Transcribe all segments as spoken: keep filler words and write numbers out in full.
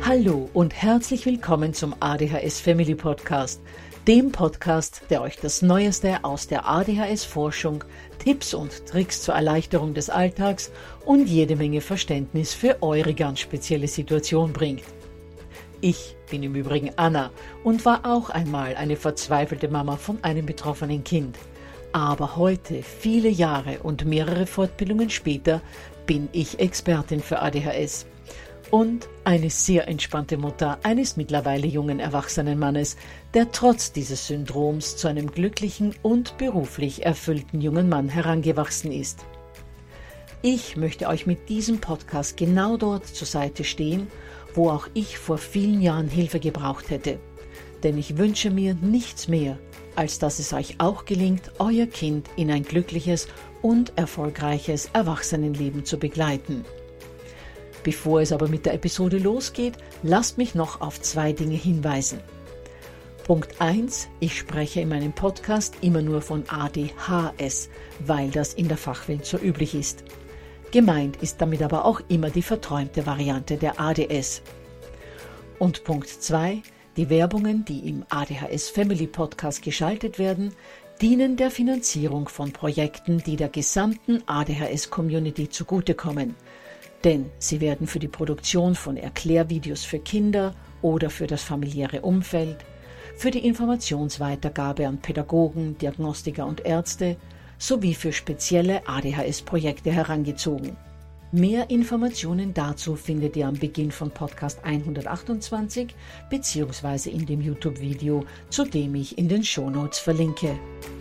Hallo und herzlich willkommen zum A D H S Family Podcast, dem Podcast, der euch das Neueste aus der A D H S-Forschung, Tipps und Tricks zur Erleichterung des Alltags und jede Menge Verständnis für eure ganz spezielle Situation bringt. Ich bin im Übrigen Anna und war auch einmal eine verzweifelte Mama von einem betroffenen Kind. Aber heute, viele Jahre und mehrere Fortbildungen später, bin ich Expertin für A D H S. Und eine sehr entspannte Mutter eines mittlerweile jungen erwachsenen Mannes, der trotz dieses Syndroms zu einem glücklichen und beruflich erfüllten jungen Mann herangewachsen ist. Ich möchte euch mit diesem Podcast genau dort zur Seite stehen, wo auch ich vor vielen Jahren Hilfe gebraucht hätte. Denn ich wünsche mir nichts mehr, als dass es euch auch gelingt, euer Kind in ein glückliches und erfolgreiches Erwachsenenleben zu begleiten. Bevor es aber mit der Episode losgeht, lasst mich noch auf zwei Dinge hinweisen. Punkt eins. Ich spreche in meinem Podcast immer nur von A D H S, weil das in der Fachwelt so üblich ist. Gemeint ist damit aber auch immer die verträumte Variante der A D S. Und Punkt zwei. Die Werbungen, die im A D H S Family Podcast geschaltet werden, dienen der Finanzierung von Projekten, die der gesamten A D H S-Community zugutekommen. Denn sie werden für die Produktion von Erklärvideos für Kinder oder für das familiäre Umfeld, für die Informationsweitergabe an Pädagogen, Diagnostiker und Ärzte sowie für spezielle A D H S-Projekte herangezogen. Mehr Informationen dazu findet ihr am Beginn von Podcast hundertachtundzwanzig bzw. in dem YouTube-Video, zu dem ich in den Shownotes verlinke.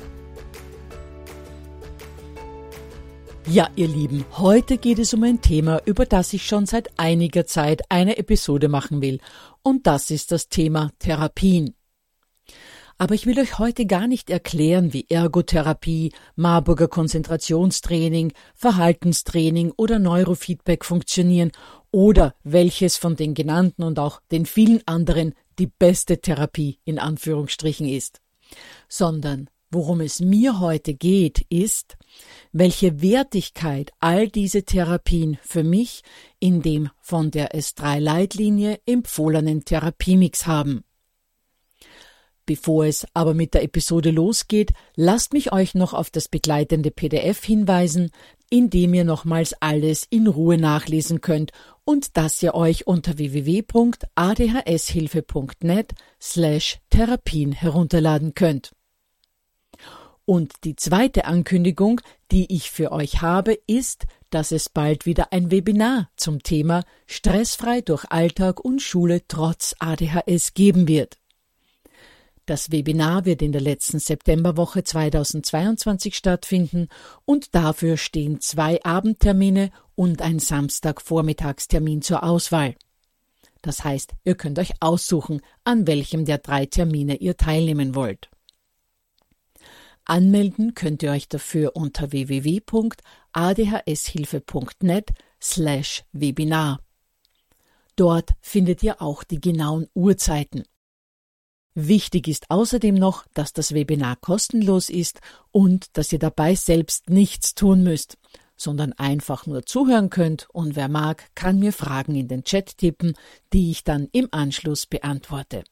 Ja, ihr Lieben, heute geht es um ein Thema, über das ich schon seit einiger Zeit eine Episode machen will. Und das ist das Thema Therapien. Aber ich will euch heute gar nicht erklären, wie Ergotherapie, Marburger Konzentrationstraining, Verhaltenstraining oder Neurofeedback funktionieren oder welches von den genannten und auch den vielen anderen die beste Therapie in Anführungsstrichen ist. Sondern worum es mir heute geht, ist, welche Wertigkeit all diese Therapien für mich in dem von der S drei Leitlinie empfohlenen Therapiemix haben. Bevor es aber mit der Episode losgeht, lasst mich euch noch auf das begleitende P D F hinweisen, in dem ihr nochmals alles in Ruhe nachlesen könnt und das ihr euch unter w w w punkt a d h s hilfe punkt net slash Therapien herunterladen könnt. Und die zweite Ankündigung, die ich für euch habe, ist, dass es bald wieder ein Webinar zum Thema Stressfrei durch Alltag und Schule trotz A D H S geben wird. Das Webinar wird in der letzten Septemberwoche zweitausendzweiundzwanzig stattfinden und dafür stehen zwei Abendtermine und ein Samstagvormittagstermin zur Auswahl. Das heißt, ihr könnt euch aussuchen, an welchem der drei Termine ihr teilnehmen wollt. Anmelden könnt ihr euch dafür unter w w w punkt a d h s hilfe punkt net slash Webinar. Dort findet ihr auch die genauen Uhrzeiten. Wichtig ist außerdem noch, dass das Webinar kostenlos ist und dass ihr dabei selbst nichts tun müsst, sondern einfach nur zuhören könnt und wer mag, kann mir Fragen in den Chat tippen, die ich dann im Anschluss beantworte.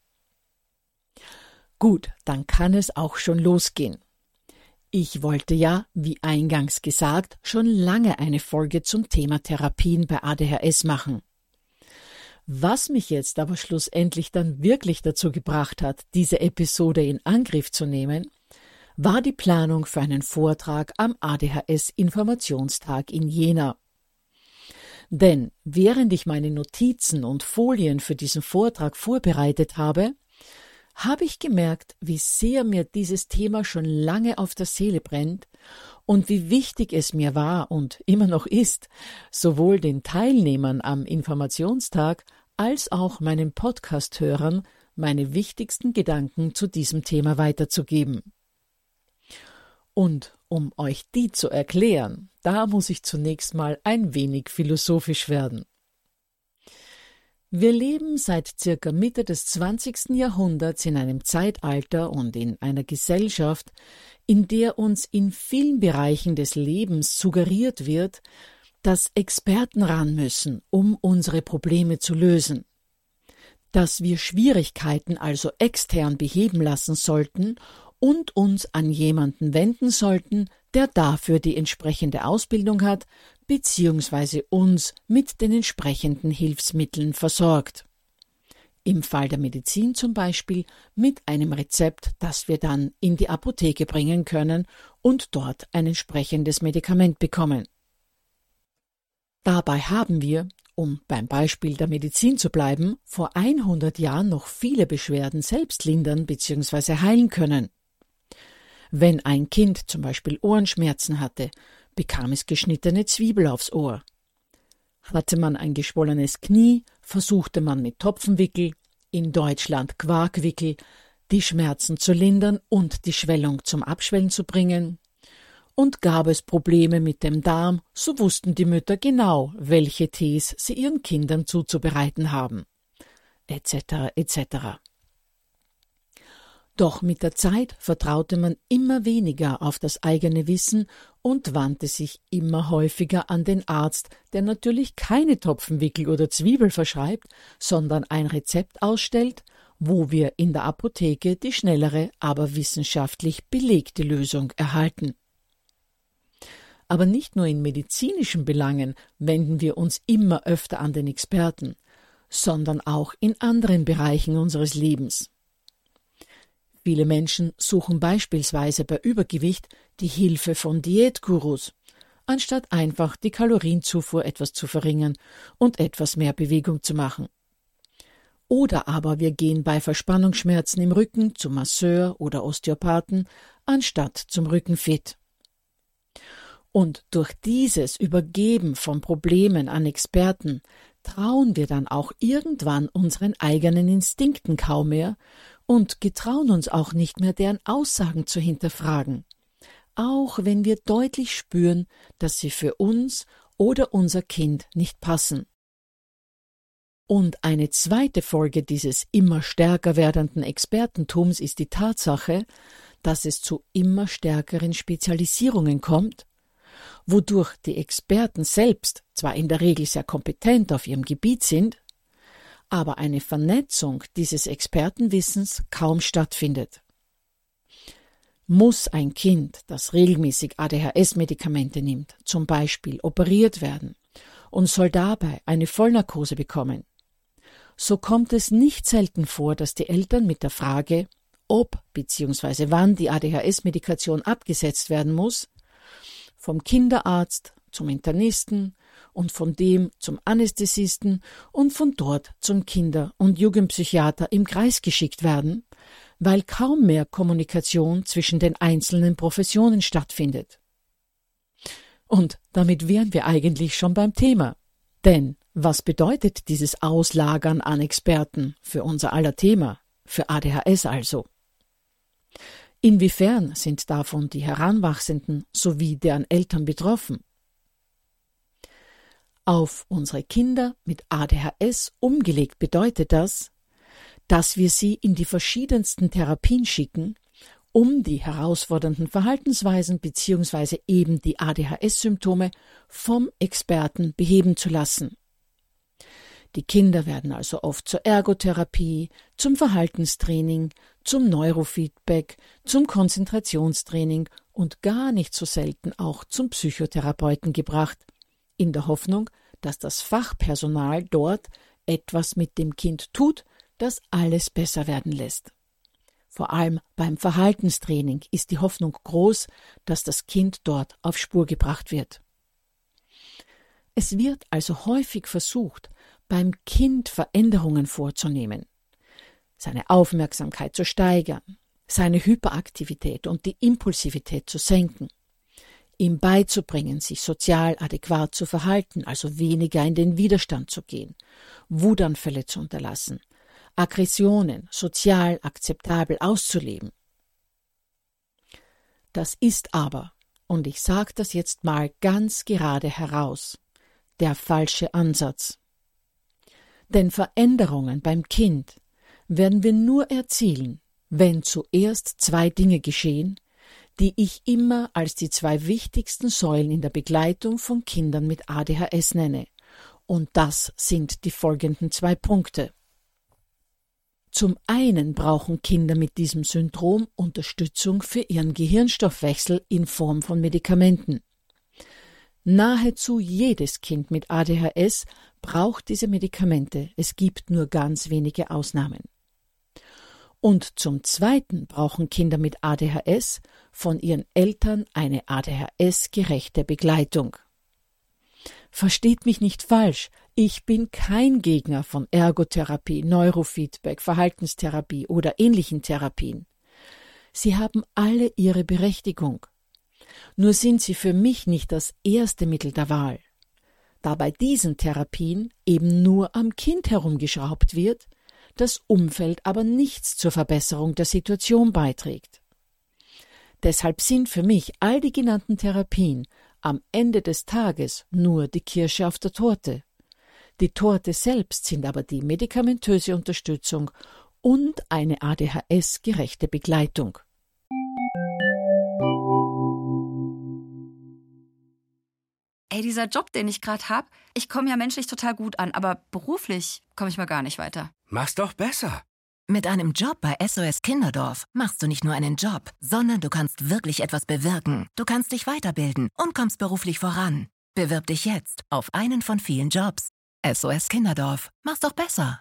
Gut, dann kann es auch schon losgehen. Ich wollte ja, wie eingangs gesagt, schon lange eine Folge zum Thema Therapien bei A D H S machen. Was mich jetzt aber schlussendlich dann wirklich dazu gebracht hat, diese Episode in Angriff zu nehmen, war die Planung für einen Vortrag am A D H S-Informationstag in Jena. Denn während ich meine Notizen und Folien für diesen Vortrag vorbereitet habe, habe ich gemerkt, wie sehr mir dieses Thema schon lange auf der Seele brennt und wie wichtig es mir war und immer noch ist, sowohl den Teilnehmern am Informationstag als auch meinen Podcast-Hörern meine wichtigsten Gedanken zu diesem Thema weiterzugeben. Und um euch die zu erklären, da muss ich zunächst mal ein wenig philosophisch werden. Wir leben seit circa Mitte des zwanzigsten Jahrhunderts in einem Zeitalter und in einer Gesellschaft, in der uns in vielen Bereichen des Lebens suggeriert wird, dass Experten ran müssen, um unsere Probleme zu lösen. dass wir Schwierigkeiten also extern beheben lassen sollten und uns an jemanden wenden sollten, der dafür die entsprechende Ausbildung hat, beziehungsweise uns mit den entsprechenden Hilfsmitteln versorgt. Im Fall der Medizin zum Beispiel mit einem Rezept, das wir dann in die Apotheke bringen können und dort ein entsprechendes Medikament bekommen. Dabei haben wir, um beim Beispiel der Medizin zu bleiben, vor hundert Jahren noch viele Beschwerden selbst lindern bzw. heilen können. Wenn ein Kind zum Beispiel Ohrenschmerzen hatte, bekam es geschnittene Zwiebel aufs Ohr. Hatte man ein geschwollenes Knie, versuchte man mit Topfenwickel, in Deutschland Quarkwickel, die Schmerzen zu lindern und die Schwellung zum Abschwellen zu bringen. Und gab es Probleme mit dem Darm, so wussten die Mütter genau, welche Tees sie ihren Kindern zuzubereiten haben, et cetera et cetera. Doch mit der Zeit vertraute man immer weniger auf das eigene Wissen und wandte sich immer häufiger an den Arzt, der natürlich keine Topfenwickel oder Zwiebel verschreibt, sondern ein Rezept ausstellt, wo wir in der Apotheke die schnellere, aber wissenschaftlich belegte Lösung erhalten. Aber nicht nur in medizinischen Belangen wenden wir uns immer öfter an den Experten, sondern auch in anderen Bereichen unseres Lebens. Viele Menschen suchen beispielsweise bei Übergewicht die Hilfe von Diätgurus, anstatt einfach die Kalorienzufuhr etwas zu verringern und etwas mehr Bewegung zu machen. Oder aber wir gehen bei Verspannungsschmerzen im Rücken zum Masseur oder Osteopathen, anstatt zum Rückenfit. Und durch dieses Übergeben von Problemen an Experten trauen wir dann auch irgendwann unseren eigenen Instinkten kaum mehr und getrauen uns auch nicht mehr, deren Aussagen zu hinterfragen, auch wenn wir deutlich spüren, dass sie für uns oder unser Kind nicht passen. Und eine zweite Folge dieses immer stärker werdenden Expertentums ist die Tatsache, dass es zu immer stärkeren Spezialisierungen kommt, wodurch die Experten selbst zwar in der Regel sehr kompetent auf ihrem Gebiet sind, aber eine Vernetzung dieses Expertenwissens kaum stattfindet. Muss ein Kind, das regelmäßig A D H S-Medikamente nimmt, zum Beispiel operiert werden und soll dabei eine Vollnarkose bekommen, so kommt es nicht selten vor, dass die Eltern mit der Frage, ob bzw. wann die A D H S-Medikation abgesetzt werden muss, vom Kinderarzt zum Internisten und von dem zum Anästhesisten und von dort zum Kinder- und Jugendpsychiater im Kreis geschickt werden, weil kaum mehr Kommunikation zwischen den einzelnen Professionen stattfindet. Und damit wären wir eigentlich schon beim Thema. Denn was bedeutet dieses Auslagern an Experten für unser aller Thema, für A D H S also? Inwiefern sind davon die Heranwachsenden sowie deren Eltern betroffen? Auf unsere Kinder mit A D H S umgelegt bedeutet das, dass wir sie in die verschiedensten Therapien schicken, um die herausfordernden Verhaltensweisen bzw. eben die A D H S-Symptome vom Experten beheben zu lassen. Die Kinder werden also oft zur Ergotherapie, zum Verhaltenstraining, zum Neurofeedback, zum Konzentrationstraining und gar nicht so selten auch zum Psychotherapeuten gebracht, in der Hoffnung, dass das Fachpersonal dort etwas mit dem Kind tut, das alles besser werden lässt. Vor allem beim Verhaltenstraining ist die Hoffnung groß, dass das Kind dort auf Spur gebracht wird. Es wird also häufig versucht, beim Kind Veränderungen vorzunehmen, seine Aufmerksamkeit zu steigern, seine Hyperaktivität und die Impulsivität zu senken, ihm beizubringen, sich sozial adäquat zu verhalten, also weniger in den Widerstand zu gehen, Wutanfälle zu unterlassen, Aggressionen sozial akzeptabel auszuleben. Das ist aber, und ich sage das jetzt mal ganz gerade heraus, der falsche Ansatz. Denn Veränderungen beim Kind werden wir nur erzielen, wenn zuerst zwei Dinge geschehen, die ich immer als die zwei wichtigsten Säulen in der Begleitung von Kindern mit A D H S nenne. Und das sind die folgenden zwei Punkte. Zum einen brauchen Kinder mit diesem Syndrom Unterstützung für ihren Gehirnstoffwechsel in Form von Medikamenten. Nahezu jedes Kind mit A D H S braucht diese Medikamente. Es gibt nur ganz wenige Ausnahmen. Und zum Zweiten brauchen Kinder mit A D H S von ihren Eltern eine A D H S-gerechte Begleitung. Versteht mich nicht falsch, ich bin kein Gegner von Ergotherapie, Neurofeedback, Verhaltenstherapie oder ähnlichen Therapien. Sie haben alle ihre Berechtigung. Nur sind sie für mich nicht das erste Mittel der Wahl. Da bei diesen Therapien eben nur am Kind herumgeschraubt wird, das Umfeld aber nichts zur Verbesserung der Situation beiträgt. Deshalb sind für mich all die genannten Therapien am Ende des Tages nur die Kirsche auf der Torte. Die Torte selbst sind aber die medikamentöse Unterstützung und eine A D H S-gerechte Begleitung. Ey, dieser Job, den ich gerade habe, ich komme ja menschlich total gut an, aber beruflich komme ich mal gar nicht weiter. Mach's doch besser. Mit einem Job bei S O S Kinderdorf machst du nicht nur einen Job, sondern du kannst wirklich etwas bewirken. Du kannst dich weiterbilden und kommst beruflich voran. Bewirb dich jetzt auf einen von vielen Jobs. S O S Kinderdorf, mach's doch besser.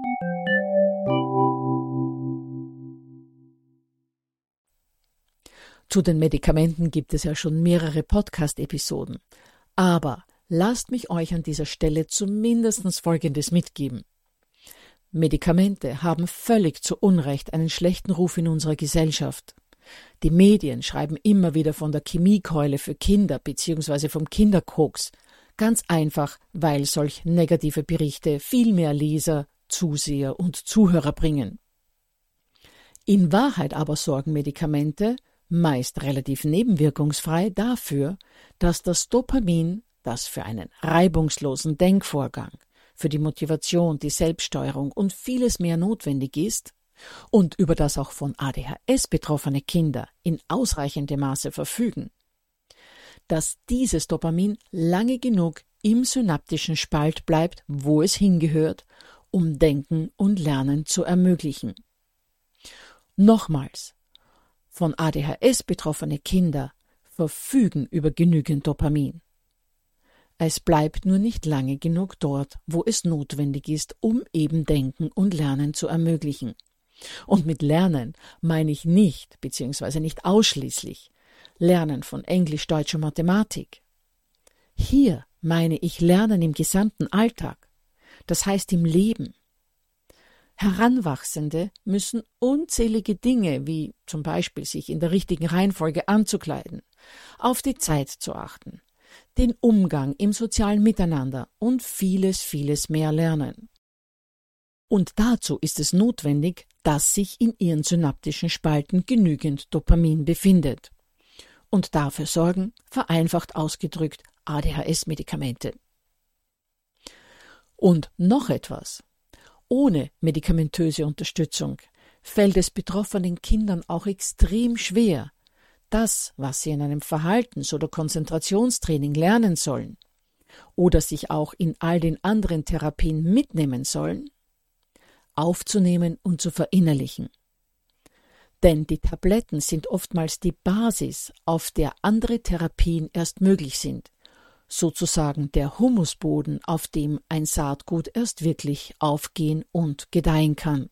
Zu den Medikamenten gibt es ja schon mehrere Podcast-Episoden. Aber lasst mich euch an dieser Stelle zumindest Folgendes mitgeben. Medikamente haben völlig zu Unrecht einen schlechten Ruf in unserer Gesellschaft. Die Medien schreiben immer wieder von der Chemiekeule für Kinder bzw. vom Kinderkoks. Ganz einfach, weil solch negative Berichte viel mehr Leser, Zuseher und Zuhörer bringen. In Wahrheit aber sorgen Medikamente, meist relativ nebenwirkungsfrei, dafür, dass das Dopamin, das für einen reibungslosen Denkvorgang, für die Motivation, die Selbststeuerung und vieles mehr notwendig ist und über das auch von A D H S betroffene Kinder in ausreichendem Maße verfügen, dass dieses Dopamin lange genug im synaptischen Spalt bleibt, wo es hingehört, um Denken und Lernen zu ermöglichen. Nochmals, von A D H S betroffene Kinder verfügen über genügend Dopamin. Es bleibt nur nicht lange genug dort, wo es notwendig ist, um eben Denken und Lernen zu ermöglichen. Und mit Lernen meine ich nicht, beziehungsweise nicht ausschließlich, Lernen von Englisch, Deutsch und Mathematik. Hier meine ich Lernen im gesamten Alltag, das heißt im Leben. Heranwachsende müssen unzählige Dinge, wie zum Beispiel sich in der richtigen Reihenfolge anzukleiden, auf die Zeit zu achten, den Umgang im sozialen Miteinander und vieles, vieles mehr lernen. Und dazu ist es notwendig, dass sich in ihren synaptischen Spalten genügend Dopamin befindet. Und dafür sorgen, vereinfacht ausgedrückt, A D H S-Medikamente. Und noch etwas. Ohne medikamentöse Unterstützung fällt es betroffenen Kindern auch extrem schwer, das, was sie in einem Verhaltens- oder Konzentrationstraining lernen sollen oder sich auch in all den anderen Therapien mitnehmen sollen, aufzunehmen und zu verinnerlichen. Denn die Tabletten sind oftmals die Basis, auf der andere Therapien erst möglich sind, sozusagen der Humusboden, auf dem ein Saatgut erst wirklich aufgehen und gedeihen kann.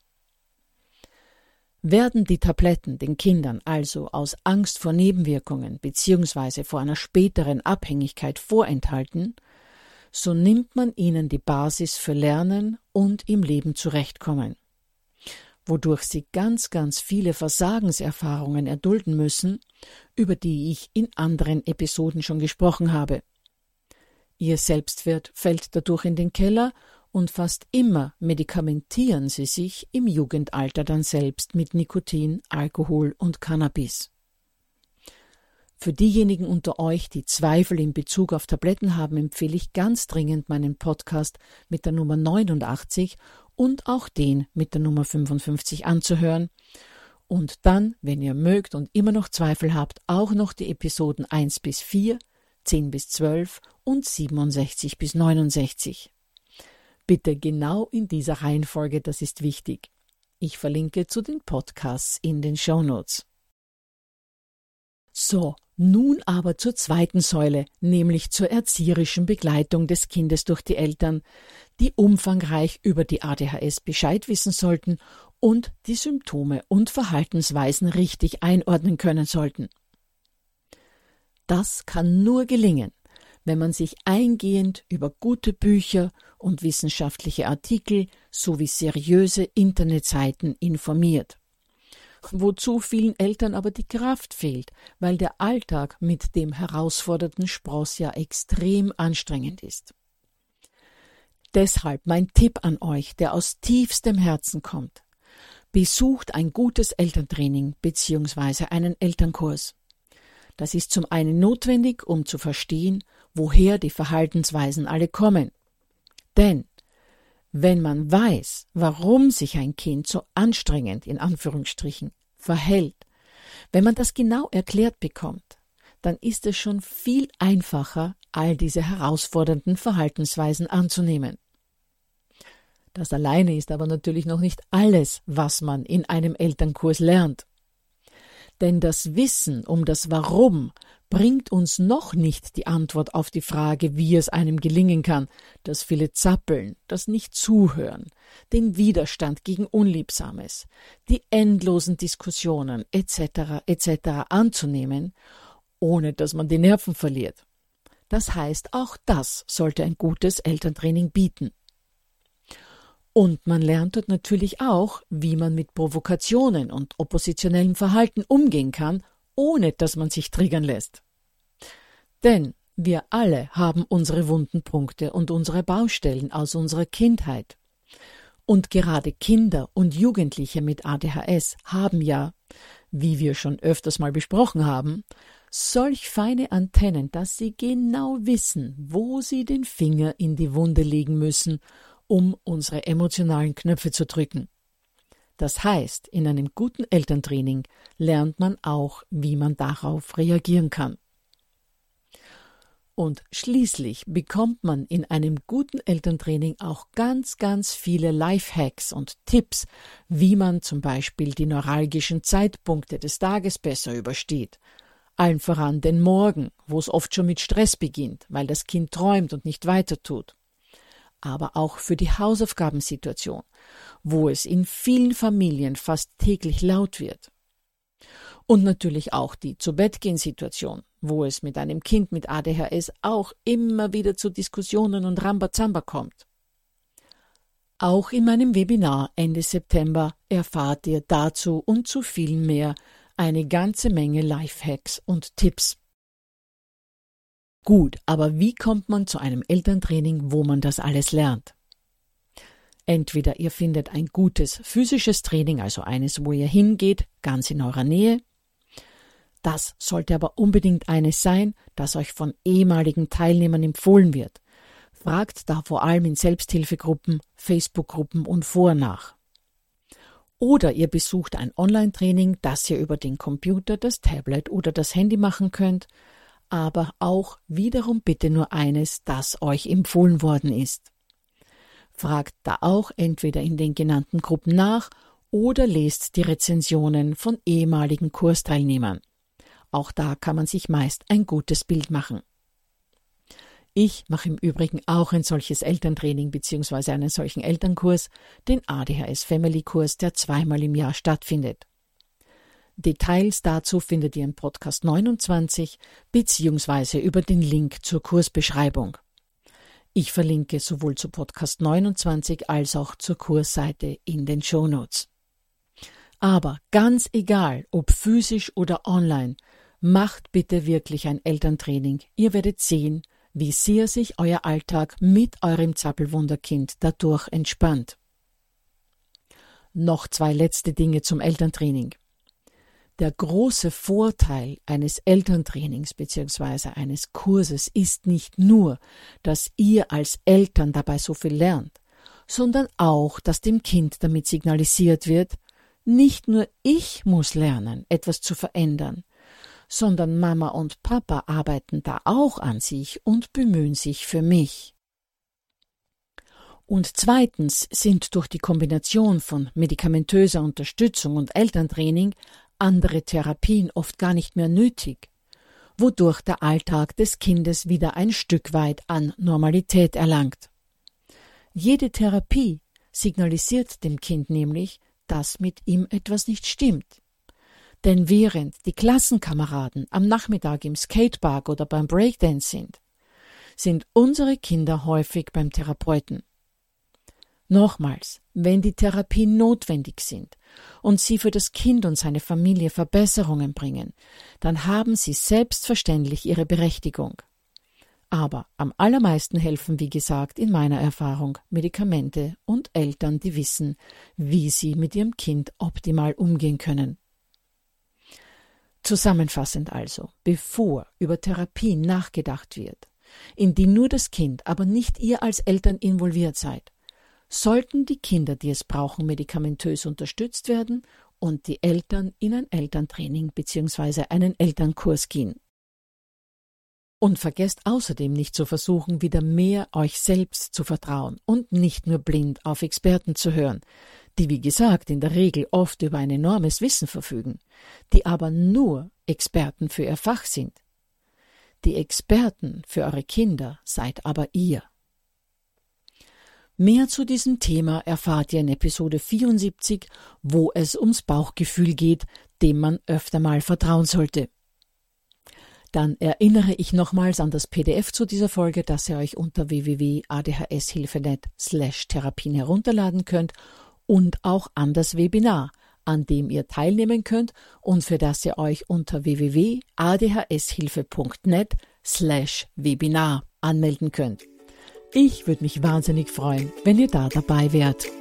Werden die Tabletten den Kindern also aus Angst vor Nebenwirkungen bzw. vor einer späteren Abhängigkeit vorenthalten, so nimmt man ihnen die Basis für Lernen und im Leben zurechtkommen, wodurch sie ganz, ganz viele Versagenserfahrungen erdulden müssen, über die ich in anderen Episoden schon gesprochen habe. Ihr Selbstwert fällt dadurch in den Keller und fast immer medikamentieren sie sich im Jugendalter dann selbst mit Nikotin, Alkohol und Cannabis. Für diejenigen unter euch, die Zweifel in Bezug auf Tabletten haben, empfehle ich ganz dringend meinen Podcast mit der Nummer neunundachtzig und auch den mit der Nummer fünfundfünfzig anzuhören und dann, wenn ihr mögt und immer noch Zweifel habt, auch noch die Episoden eins bis vier, zehn bis zwölf und siebenundsechzig bis neunundsechzig. Bitte genau in dieser Reihenfolge, das ist wichtig. Ich verlinke zu den Podcasts in den Shownotes. So, nun aber zur zweiten Säule, nämlich zur erzieherischen Begleitung des Kindes durch die Eltern, die umfangreich über die A D H S Bescheid wissen sollten und die Symptome und Verhaltensweisen richtig einordnen können sollten. Das kann nur gelingen, wenn man sich eingehend über gute Bücher und wissenschaftliche Artikel sowie seriöse Internetseiten informiert. Wozu vielen Eltern aber die Kraft fehlt, weil der Alltag mit dem herausfordernden Spross ja extrem anstrengend ist. Deshalb mein Tipp an euch, der aus tiefstem Herzen kommt. Besucht ein gutes Elterntraining bzw. einen Elternkurs. Das ist zum einen notwendig, um zu verstehen, woher die Verhaltensweisen alle kommen. Denn wenn man weiß, warum sich ein Kind so anstrengend, in Anführungsstrichen, verhält, wenn man das genau erklärt bekommt, dann ist es schon viel einfacher, all diese herausfordernden Verhaltensweisen anzunehmen. Das alleine ist aber natürlich noch nicht alles, was man in einem Elternkurs lernt. Denn das Wissen um das Warum bringt uns noch nicht die Antwort auf die Frage, wie es einem gelingen kann, das viele Zappeln, das Nicht-Zuhören, den Widerstand gegen Unliebsames, die endlosen Diskussionen et cetera et cetera anzunehmen, ohne dass man die Nerven verliert. Das heißt, auch das sollte ein gutes Elterntraining bieten. Und man lernt dort natürlich auch, wie man mit Provokationen und oppositionellem Verhalten umgehen kann, ohne dass man sich triggern lässt. Denn wir alle haben unsere wunden Punkte und unsere Baustellen aus unserer Kindheit. Und gerade Kinder und Jugendliche mit A D H S haben ja, wie wir schon öfters mal besprochen haben, solch feine Antennen, dass sie genau wissen, wo sie den Finger in die Wunde legen müssen, um unsere emotionalen Knöpfe zu drücken. Das heißt, in einem guten Elterntraining lernt man auch, wie man darauf reagieren kann. Und schließlich bekommt man in einem guten Elterntraining auch ganz, ganz viele Lifehacks und Tipps, wie man zum Beispiel die neuralgischen Zeitpunkte des Tages besser übersteht. Allen voran den Morgen, wo es oft schon mit Stress beginnt, weil das Kind träumt und nicht weiter tut. Aber auch für die Hausaufgabensituation, wo es in vielen Familien fast täglich laut wird. Und natürlich auch die Zu-Bett-Gehen-Situation, wo es mit einem Kind mit A D H S auch immer wieder zu Diskussionen und Rambazamba kommt. Auch in meinem Webinar Ende September erfahrt ihr dazu und zu viel mehr eine ganze Menge Lifehacks und Tipps. Gut, aber wie kommt man zu einem Elterntraining, wo man das alles lernt? Entweder ihr findet ein gutes physisches Training, also eines, wo ihr hingeht, ganz in eurer Nähe. Das sollte aber unbedingt eines sein, das euch von ehemaligen Teilnehmern empfohlen wird. Fragt da vor allem in Selbsthilfegruppen, Facebook-Gruppen und Foren nach. Oder ihr besucht ein Online-Training, das ihr über den Computer, das Tablet oder das Handy machen könnt, aber auch wiederum bitte nur eines, das euch empfohlen worden ist. Fragt da auch entweder in den genannten Gruppen nach oder lest die Rezensionen von ehemaligen Kursteilnehmern. Auch da kann man sich meist ein gutes Bild machen. Ich mache im Übrigen auch ein solches Elterntraining bzw. einen solchen Elternkurs, den A D H S Family Kurs, der zweimal im Jahr stattfindet. Details dazu findet ihr im Podcast neunundzwanzig bzw. über den Link zur Kursbeschreibung. Ich verlinke sowohl zu Podcast neunundzwanzig als auch zur Kursseite in den Shownotes. Aber ganz egal, ob physisch oder online, macht bitte wirklich ein Elterntraining. Ihr werdet sehen, wie sehr sich euer Alltag mit eurem Zappelwunderkind dadurch entspannt. Noch zwei letzte Dinge zum Elterntraining. Der große Vorteil eines Elterntrainings bzw. eines Kurses ist nicht nur, dass ihr als Eltern dabei so viel lernt, sondern auch, dass dem Kind damit signalisiert wird, nicht nur ich muss lernen, etwas zu verändern, sondern Mama und Papa arbeiten da auch an sich und bemühen sich für mich. Und zweitens sind durch die Kombination von medikamentöser Unterstützung und Elterntraining andere Therapien oft gar nicht mehr nötig, wodurch der Alltag des Kindes wieder ein Stück weit an Normalität erlangt. Jede Therapie signalisiert dem Kind nämlich, dass mit ihm etwas nicht stimmt. Denn während die Klassenkameraden am Nachmittag im Skatepark oder beim Breakdance sind, sind unsere Kinder häufig beim Therapeuten. Nochmals, wenn die Therapien notwendig sind und sie für das Kind und seine Familie Verbesserungen bringen, dann haben sie selbstverständlich ihre Berechtigung. Aber am allermeisten helfen, wie gesagt, in meiner Erfahrung Medikamente und Eltern, die wissen, wie sie mit ihrem Kind optimal umgehen können. Zusammenfassend also, bevor über Therapien nachgedacht wird, in die nur das Kind, aber nicht ihr als Eltern involviert seid, sollten die Kinder, die es brauchen, medikamentös unterstützt werden und die Eltern in ein Elterntraining bzw. einen Elternkurs gehen. Und vergesst außerdem nicht zu versuchen, wieder mehr euch selbst zu vertrauen und nicht nur blind auf Experten zu hören, die wie gesagt in der Regel oft über ein enormes Wissen verfügen, die aber nur Experten für ihr Fach sind. Die Experten für eure Kinder seid aber ihr. Mehr zu diesem Thema erfahrt ihr in Episode vierundsiebzig, wo es ums Bauchgefühl geht, dem man öfter mal vertrauen sollte. Dann erinnere ich nochmals an das P D F zu dieser Folge, das ihr euch unter w w w punkt a d h s hilfe punkt net slash therapien herunterladen könnt und auch an das Webinar, an dem ihr teilnehmen könnt und für das ihr euch unter w w w punkt a d h s hilfe punkt net slash webinar anmelden könnt. Ich würde mich wahnsinnig freuen, wenn ihr da dabei wärt.